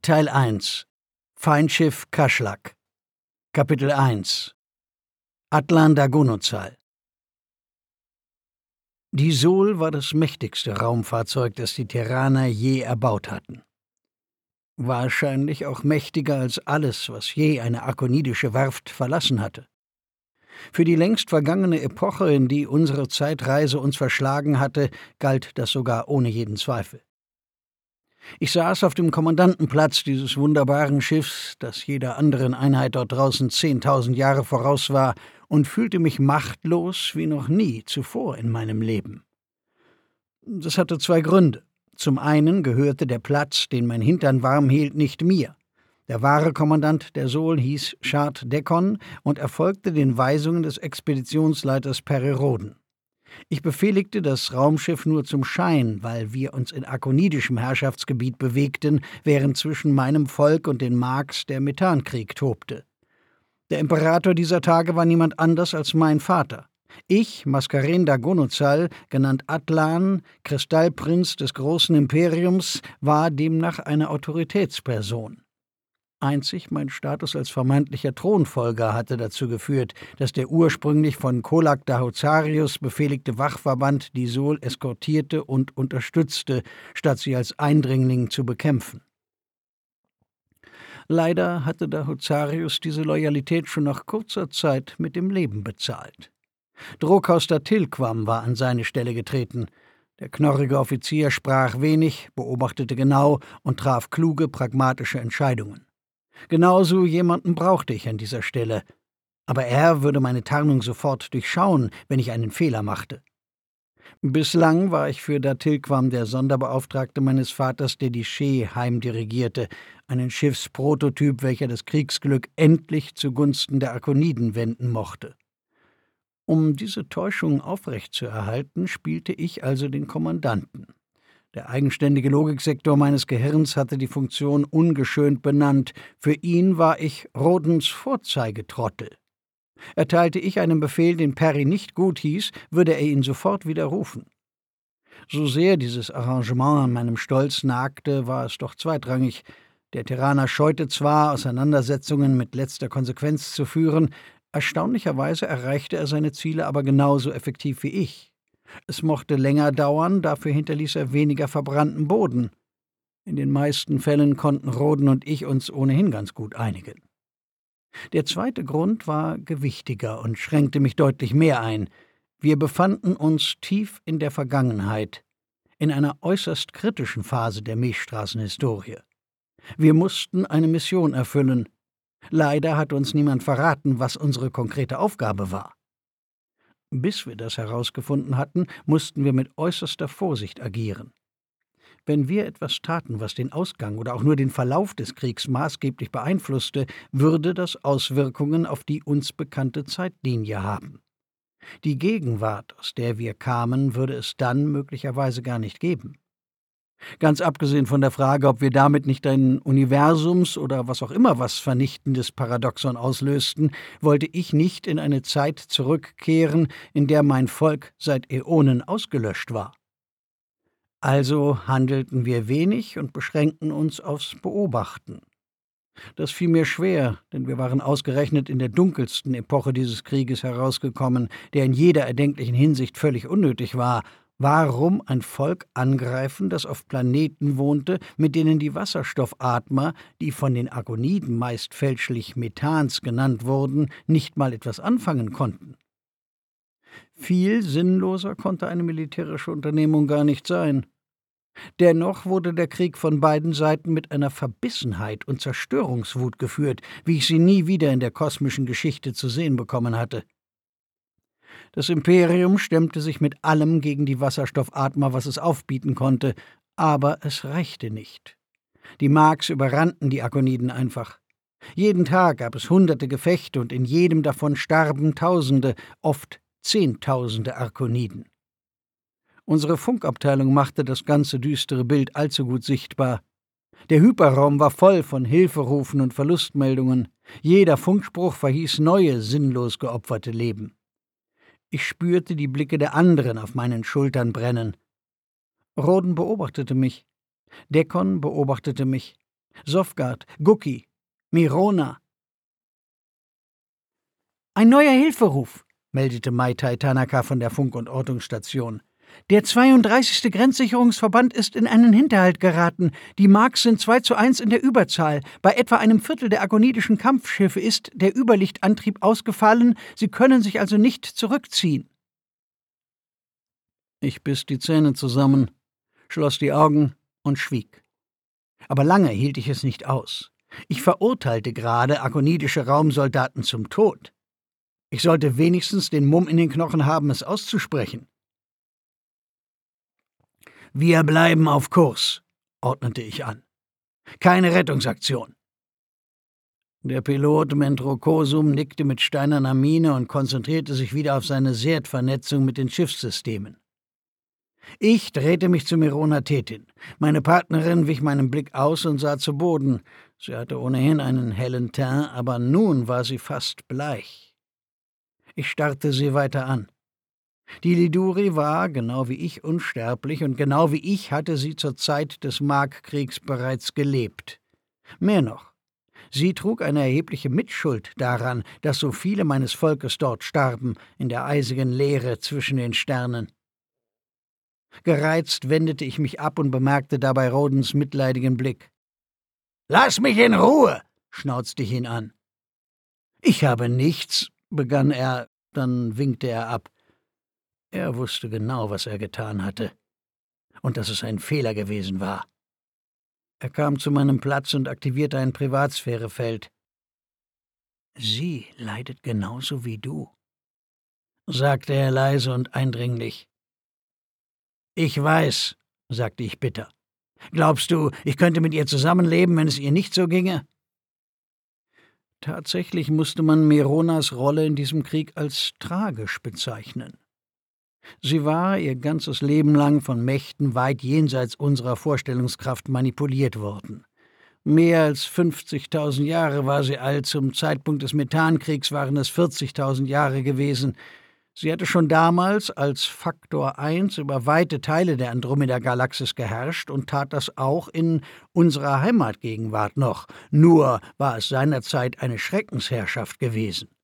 Teil 1 Feindsschiff Kaschlak Kapitel 1 Atlan Dagunozal. Die Sol war das mächtigste Raumfahrzeug, das die Terraner je erbaut hatten. Wahrscheinlich auch mächtiger als alles, was je eine arkonidische Werft verlassen hatte. Für die längst vergangene Epoche, in die unsere Zeitreise uns verschlagen hatte, galt das sogar ohne jeden Zweifel. Ich saß auf dem Kommandantenplatz dieses wunderbaren Schiffs, das jeder anderen Einheit dort draußen 10.000 Jahre voraus war, und fühlte mich machtlos wie noch nie zuvor in meinem Leben. Das hatte zwei Gründe. Zum einen gehörte der Platz, den mein Hintern warm hielt, nicht mir. Der wahre Kommandant der Sol hieß Shard Dekon und erfolgte den Weisungen des Expeditionsleiters Periroden. Ich befehligte das Raumschiff nur zum Schein, weil wir uns in arkonidischem Herrschaftsgebiet bewegten, während zwischen meinem Volk und den Marks der Methankrieg tobte. Der Imperator dieser Tage war niemand anders als mein Vater. Ich, Mascaren Dagunozal, genannt Atlan, Kristallprinz des großen Imperiums, war demnach eine Autoritätsperson. Einzig mein Status als vermeintlicher Thronfolger hatte dazu geführt, dass der ursprünglich von Kolak Dahozarius befehligte Wachverband die Sol eskortierte und unterstützte, statt sie als Eindringling zu bekämpfen. Leider hatte Dahozarius diese Loyalität schon nach kurzer Zeit mit dem Leben bezahlt. Drokaus Tilquam war an seine Stelle getreten. Der knorrige Offizier sprach wenig, beobachtete genau und traf kluge, pragmatische Entscheidungen. Genauso jemanden brauchte ich an dieser Stelle. Aber er würde meine Tarnung sofort durchschauen, wenn ich einen Fehler machte. Bislang war ich für Datilquam der Sonderbeauftragte meines Vaters, der die Shee heimdirigierte, einen Schiffsprototyp, welcher das Kriegsglück endlich zugunsten der Arkoniden wenden mochte. Um diese Täuschung aufrechtzuerhalten, spielte ich also den Kommandanten. Der eigenständige Logiksektor meines Gehirns hatte die Funktion ungeschönt benannt. Für ihn war ich Rodens Vorzeigetrottel. Erteilte ich einen Befehl, den Perry nicht gut hieß, würde er ihn sofort widerrufen. So sehr dieses Arrangement an meinem Stolz nagte, war es doch zweitrangig. Der Terraner scheute zwar, Auseinandersetzungen mit letzter Konsequenz zu führen, erstaunlicherweise erreichte er seine Ziele aber genauso effektiv wie ich. Es mochte länger dauern, dafür hinterließ er weniger verbrannten Boden. In den meisten Fällen konnten Roden und ich uns ohnehin ganz gut einigen. Der zweite Grund war gewichtiger und schränkte mich deutlich mehr ein. Wir befanden uns tief in der Vergangenheit, in einer äußerst kritischen Phase der Milchstraßenhistorie. Wir mussten eine Mission erfüllen. Leider hat uns niemand verraten, was unsere konkrete Aufgabe war. Bis wir das herausgefunden hatten, mussten wir mit äußerster Vorsicht agieren. Wenn wir etwas taten, was den Ausgang oder auch nur den Verlauf des Kriegs maßgeblich beeinflusste, würde das Auswirkungen auf die uns bekannte Zeitlinie haben. Die Gegenwart, aus der wir kamen, würde es dann möglicherweise gar nicht geben. Ganz abgesehen von der Frage, ob wir damit nicht ein Universums- oder was auch immer was vernichtendes Paradoxon auslösten, wollte ich nicht in eine Zeit zurückkehren, in der mein Volk seit Äonen ausgelöscht war. Also handelten wir wenig und beschränkten uns aufs Beobachten. Das fiel mir schwer, denn wir waren ausgerechnet in der dunkelsten Epoche dieses Krieges herausgekommen, der in jeder erdenklichen Hinsicht völlig unnötig war. Warum ein Volk angreifen, das auf Planeten wohnte, mit denen die Wasserstoffatmer, die von den Arkoniden meist fälschlich Methans genannt wurden, nicht mal etwas anfangen konnten? Viel sinnloser konnte eine militärische Unternehmung gar nicht sein. Dennoch wurde der Krieg von beiden Seiten mit einer Verbissenheit und Zerstörungswut geführt, wie ich sie nie wieder in der kosmischen Geschichte zu sehen bekommen hatte. Das Imperium stemmte sich mit allem gegen die Wasserstoffatmer, was es aufbieten konnte, aber es reichte nicht. Die Marks überrannten die Arkoniden einfach. Jeden Tag gab es hunderte Gefechte und in jedem davon starben Tausende, oft Zehntausende Arkoniden. Unsere Funkabteilung machte das ganze düstere Bild allzu gut sichtbar. Der Hyperraum war voll von Hilferufen und Verlustmeldungen. Jeder Funkspruch verhieß neue, sinnlos geopferte Leben. Ich spürte die Blicke der anderen auf meinen Schultern brennen. Roden beobachtete mich. Dekon beobachtete mich. Sofgard, Guki, Mirona. »Ein neuer Hilferuf«, meldete Maitai Tanaka von der Funk- und Ortungsstation. »Der 32. Grenzsicherungsverband ist in einen Hinterhalt geraten. Die Marks sind 2:1 in der Überzahl. Bei etwa einem Viertel der agonidischen Kampfschiffe ist der Überlichtantrieb ausgefallen. Sie können sich also nicht zurückziehen.« Ich biss die Zähne zusammen, schloss die Augen und schwieg. Aber lange hielt ich es nicht aus. Ich verurteilte gerade agonidische Raumsoldaten zum Tod. Ich sollte wenigstens den Mumm in den Knochen haben, es auszusprechen. »Wir bleiben auf Kurs«, ordnete ich an. »Keine Rettungsaktion.« Der Pilot Mentro Kosum nickte mit steinerner Miene und konzentrierte sich wieder auf seine SERT-Vernetzung mit den Schiffssystemen. Ich drehte mich zu Mirona Tetin. Meine Partnerin wich meinem Blick aus und sah zu Boden. Sie hatte ohnehin einen hellen Teint, aber nun war sie fast bleich. Ich starrte sie weiter an. Die Liduri war, genau wie ich, unsterblich, und genau wie ich hatte sie zur Zeit des Markkriegs bereits gelebt. Mehr noch, sie trug eine erhebliche Mitschuld daran, dass so viele meines Volkes dort starben, in der eisigen Leere zwischen den Sternen. Gereizt wendete ich mich ab und bemerkte dabei Rodens mitleidigen Blick. »Lass mich in Ruhe«, schnauzte ich ihn an. »Ich habe nichts«, begann er, dann winkte er ab. Er wusste genau, was er getan hatte, und dass es ein Fehler gewesen war. Er kam zu meinem Platz und aktivierte ein Privatsphärefeld. »Sie leidet genauso wie du«, sagte er leise und eindringlich. »Ich weiß«, sagte ich bitter. »Glaubst du, ich könnte mit ihr zusammenleben, wenn es ihr nicht so ginge?« Tatsächlich musste man Mironas Rolle in diesem Krieg als tragisch bezeichnen. Sie war ihr ganzes Leben lang von Mächten weit jenseits unserer Vorstellungskraft manipuliert worden. Mehr als 50.000 Jahre war sie alt, zum Zeitpunkt des Methankriegs waren es 40.000 Jahre gewesen. Sie hatte schon damals als Faktor 1 über weite Teile der Andromeda-Galaxis geherrscht und tat das auch in unserer Heimatgegenwart noch. Nur war es seinerzeit eine Schreckensherrschaft gewesen.